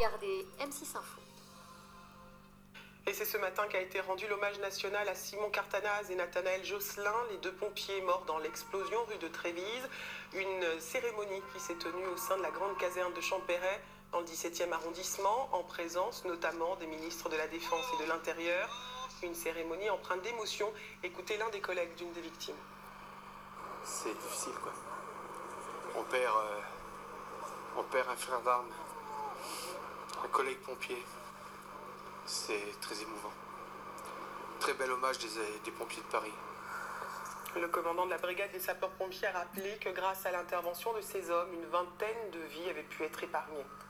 regardez M6 Info. Et c'est ce matin qu'a été rendu l'hommage national à Simon Cartanaz et Nathanaël Josselin, les deux pompiers morts dans l'explosion rue de Trévise. Une cérémonie qui s'est tenue au sein de la grande caserne de Champéret, dans le 17e arrondissement, en présence notamment des ministres de la Défense et de l'Intérieur. Une cérémonie empreinte d'émotion. Écoutez l'un des collègues d'une des victimes. C'est difficile, quoi. On perd un frère d'armes, un collègue pompier. C'est très émouvant. Très bel hommage des pompiers de Paris. Le commandant de la brigade des sapeurs-pompiers a rappelé que grâce à l'intervention de ces hommes, une vingtaine de vies avaient pu être épargnées.